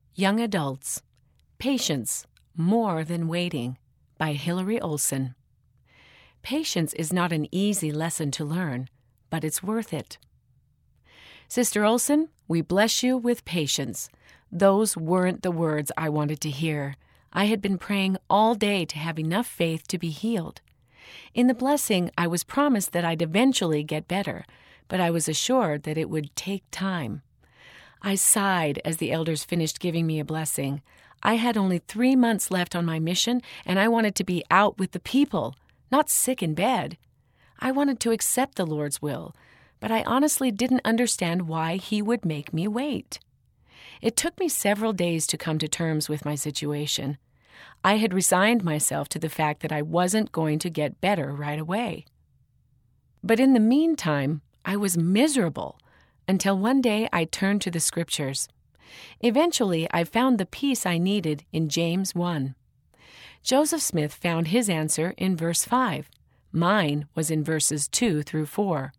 Young Adults, Patience, More Than Waiting by Hillary Olson. Patience is not an easy lesson to learn, but it's worth it. Sister Olson, we bless you with patience. Those weren't the words I wanted to hear. I had been praying all day to have enough faith to be healed. In the blessing, I was promised that I'd eventually get better, but I was assured that it would take time. I sighed as the elders finished giving me a blessing. I had only 3 months left on my mission, and I wanted to be out with the people, not sick in bed. I wanted to accept the Lord's will, but I honestly didn't understand why He would make me wait. It took me several days to come to terms with my situation. I had resigned myself to the fact that I wasn't going to get better right away. But in the meantime, I was miserable until one day I turned to the Scriptures. Eventually, I found the peace I needed in James 1. Joseph Smith found his answer in verse 5. Mine was in verses 2 through 4.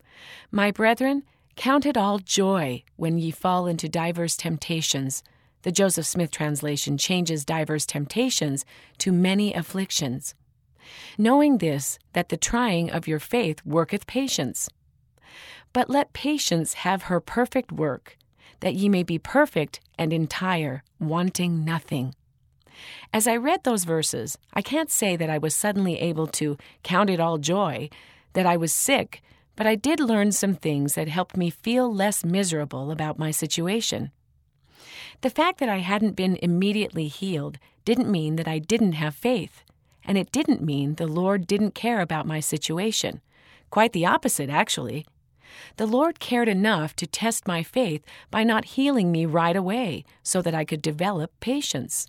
My brethren, count it all joy when ye fall into diverse temptations. The Joseph Smith translation changes diverse temptations to many afflictions. Knowing this, that the trying of your faith worketh patience. But let patience have her perfect work, that ye may be perfect and entire, wanting nothing. As I read those verses, I can't say that I was suddenly able to count it all joy, that I was sick, but I did learn some things that helped me feel less miserable about my situation. The fact that I hadn't been immediately healed didn't mean that I didn't have faith, and it didn't mean the Lord didn't care about my situation. Quite the opposite, actually. The Lord cared enough to test my faith by not healing me right away so that I could develop patience.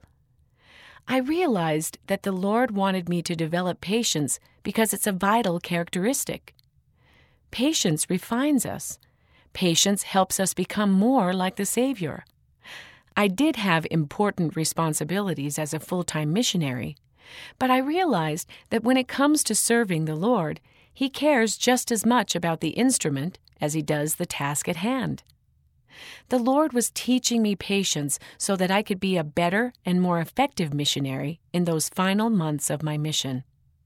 I realized that the Lord wanted me to develop patience because it's a vital characteristic. Patience refines us. Patience helps us become more like the Savior. I did have important responsibilities as a full-time missionary, but I realized that when it comes to serving the Lord, He cares just as much about the instrument as He does the task at hand. The Lord was teaching me patience so that I could be a better and more effective missionary in those final months of my mission.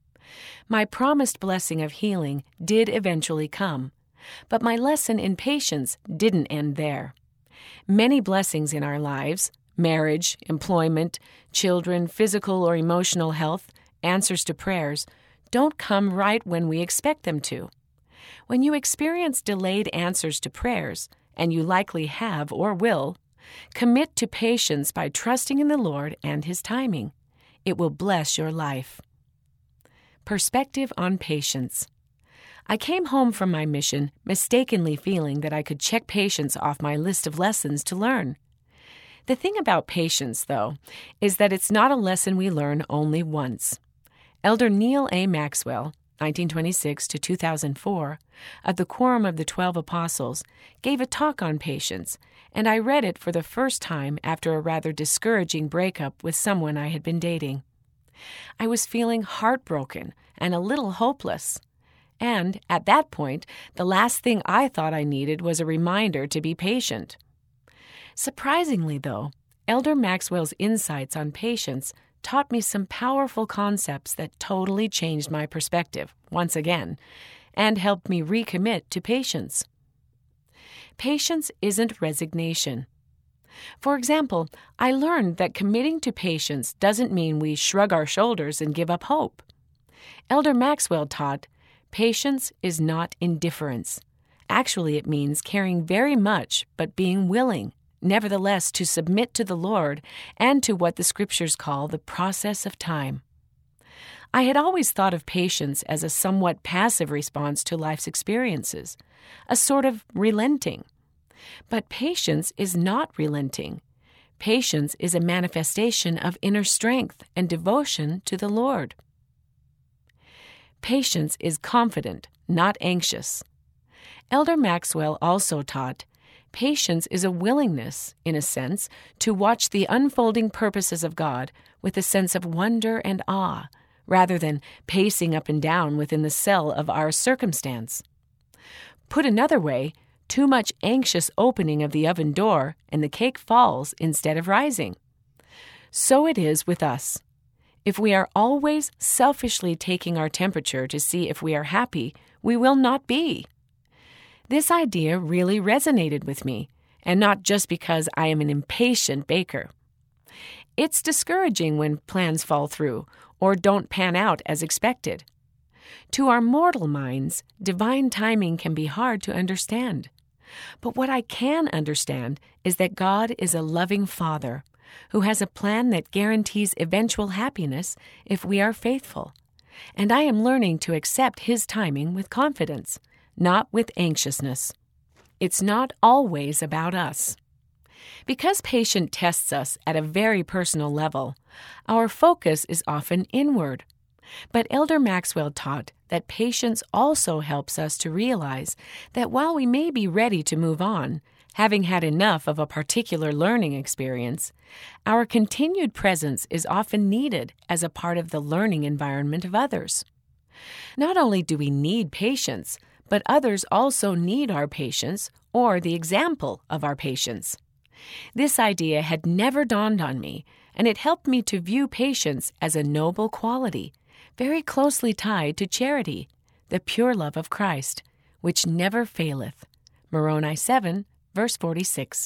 My promised blessing of healing did eventually come, but my lesson in patience didn't end there. Many blessings in our lives, marriage, employment, children, physical or emotional health, answers to prayers, don't come right when we expect them to. When you experience delayed answers to prayers, and you likely have or will, commit to patience by trusting in the Lord and His timing. It will bless your life. Perspective on patience. I came home from my mission mistakenly feeling that I could check patience off my list of lessons to learn. The thing about patience, though, is that it's not a lesson we learn only once. Elder Neal A. Maxwell, 1926 to 2004, of the Quorum of the 12 Apostles, gave a talk on patience, and I read it for the first time after a rather discouraging breakup with someone I had been dating. I was feeling heartbroken and a little hopeless. And, at that point, the last thing I thought I needed was a reminder to be patient. Surprisingly, though, Elder Maxwell's insights on patience taught me some powerful concepts that totally changed my perspective, once again, and helped me recommit to patience. Patience isn't resignation. For example, I learned that committing to patience doesn't mean we shrug our shoulders and give up hope. Elder Maxwell taught, patience is not indifference. Actually, it means caring very much but being willing, nevertheless, to submit to the Lord and to what the Scriptures call the process of time. I had always thought of patience as a somewhat passive response to life's experiences, a sort of relenting. But patience is not relenting. Patience is a manifestation of inner strength and devotion to the Lord. Patience is confident, not anxious. Elder Maxwell also taught, patience is a willingness, in a sense, to watch the unfolding purposes of God with a sense of wonder and awe, rather than pacing up and down within the cell of our circumstance. Put another way, too much anxious opening of the oven door and the cake falls instead of rising. So it is with us. If we are always selfishly taking our temperature to see if we are happy, we will not be. This idea really resonated with me, and not just because I am an impatient baker. It's discouraging when plans fall through or don't pan out as expected. To our mortal minds, divine timing can be hard to understand. But what I can understand is that God is a loving Father who has a plan that guarantees eventual happiness if we are faithful. And I am learning to accept His timing with confidence, not with anxiousness. It's not always about us. Because patient tests us at a very personal level, our focus is often inward. But Elder Maxwell taught that patience also helps us to realize that while we may be ready to move on, having had enough of a particular learning experience, our continued presence is often needed as a part of the learning environment of others. Not only do we need patience, but others also need our patience or the example of our patience. This idea had never dawned on me, and it helped me to view patience as a noble quality, very closely tied to charity, the pure love of Christ, which never faileth. Moroni 7, verse 46.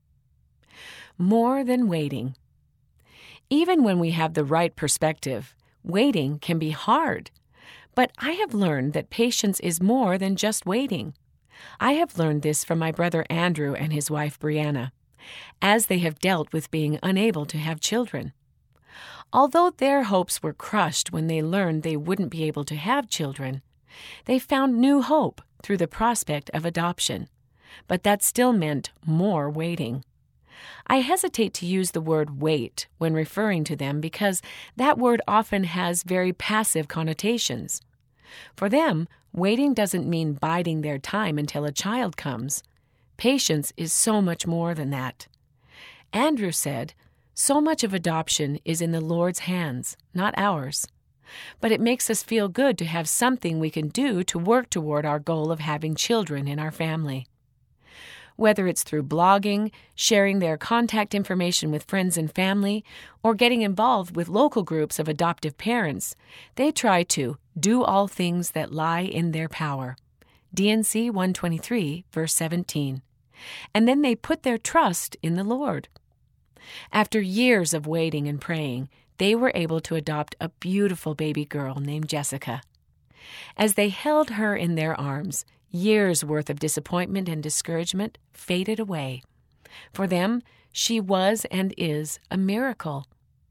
More than waiting. Even when we have the right perspective, waiting can be hard. But I have learned that patience is more than just waiting. I have learned this from my brother Andrew and his wife Brianna, as they have dealt with being unable to have children. Although their hopes were crushed when they learned they wouldn't be able to have children, they found new hope through the prospect of adoption. But that still meant more waiting. I hesitate to use the word wait when referring to them because that word often has very passive connotations. For them, waiting doesn't mean biding their time until a child comes. Patience is so much more than that. Andrew said, "So much of adoption is in the Lord's hands, not ours. But it makes us feel good to have something we can do to work toward our goal of having children in our family." Whether it's through blogging, sharing their contact information with friends and family, or getting involved with local groups of adoptive parents, they try to do all things that lie in their power. D&C 123, verse 17. And then they put their trust in the Lord. After years of waiting and praying, they were able to adopt a beautiful baby girl named Jessica. As they held her in their arms, years' worth of disappointment and discouragement faded away. For them, she was and is a miracle.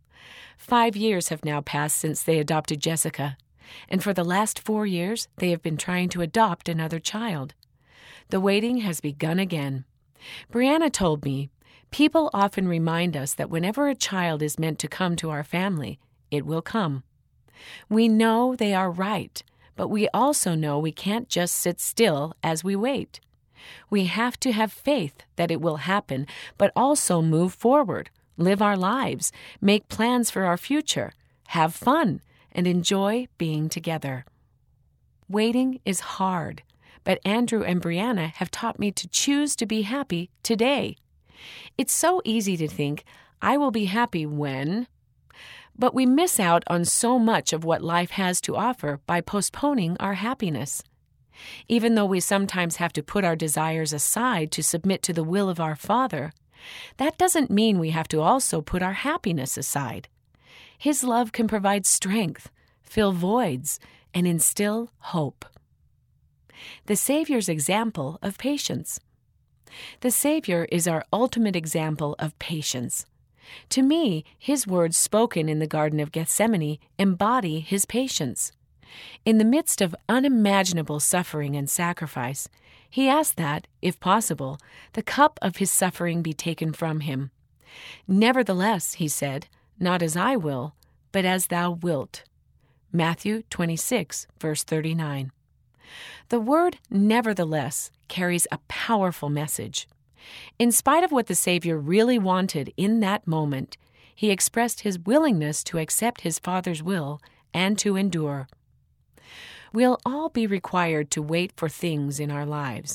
5 years have now passed since they adopted Jessica, and for the last 4 years, they have been trying to adopt another child. The waiting has begun again. Brianna told me, people often remind us that whenever a child is meant to come to our family, it will come. We know they are right, but we also know we can't just sit still as we wait. We have to have faith that it will happen, but also move forward, live our lives, make plans for our future, have fun, and enjoy being together. Waiting is hard, but Andrew and Brianna have taught me to choose to be happy today. It's so easy to think, I will be happy when... But we miss out on so much of what life has to offer by postponing our happiness. Even though we sometimes have to put our desires aside to submit to the will of our Father, that doesn't mean we have to also put our happiness aside. His love can provide strength, fill voids, and instill hope. The Savior's example of patience. The Savior is our ultimate example of patience. To me, his words spoken in the Garden of Gethsemane embody his patience. In the midst of unimaginable suffering and sacrifice, he asked that, if possible, the cup of his suffering be taken from him. Nevertheless, he said, not as I will, but as thou wilt. Matthew 26, verse 39. The word nevertheless carries a powerful message. In spite of what the Savior really wanted in that moment, he expressed his willingness to accept his Father's will and to endure. We'll all be required to wait for things in our lives,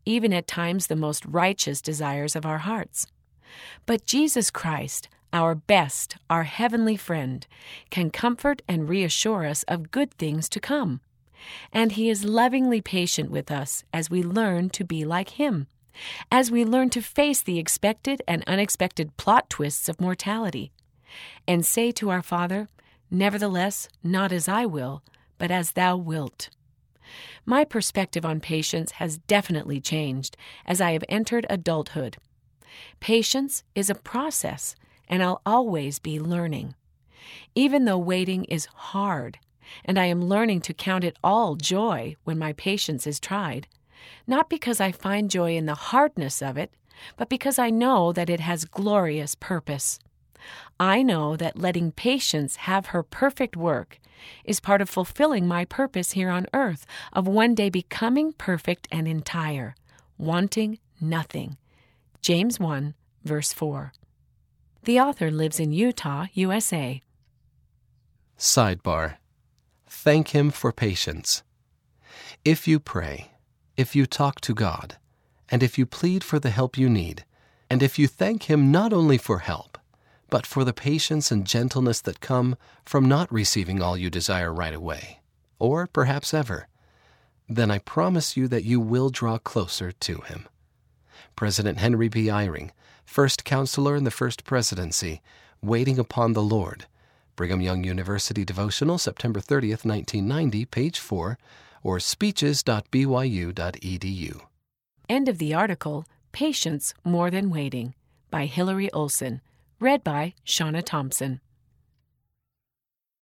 even at times the most righteous desires of our hearts. But Jesus Christ, our best, our heavenly friend, can comfort and reassure us of good things to come. And He is lovingly patient with us as we learn to be like Him, as we learn to face the expected and unexpected plot twists of mortality, and say to our Father, "Nevertheless, not as I will, but as Thou wilt." My perspective on patience has definitely changed as I have entered adulthood. Patience is a process, and I'll always be learning. Even though waiting is hard, and I am learning to count it all joy when my patience is tried, not because I find joy in the hardness of it, but because I know that it has glorious purpose. I know that letting patience have her perfect work is part of fulfilling my purpose here on earth of one day becoming perfect and entire, wanting nothing. James 1, verse 4. The author lives in Utah, USA. Sidebar. Thank Him for patience. If you pray, if you talk to God, and if you plead for the help you need, and if you thank Him not only for help, but for the patience and gentleness that come from not receiving all you desire right away, or perhaps ever, then I promise you that you will draw closer to Him. President Henry B. Eyring, First Counselor in the First Presidency, Waiting Upon the Lord, Brigham Young University Devotional, September 30th, 1990, page 4, or speeches.byu.edu. End of the article, Patience More Than Waiting, by Hillary Olson. Read by Shauna Thompson.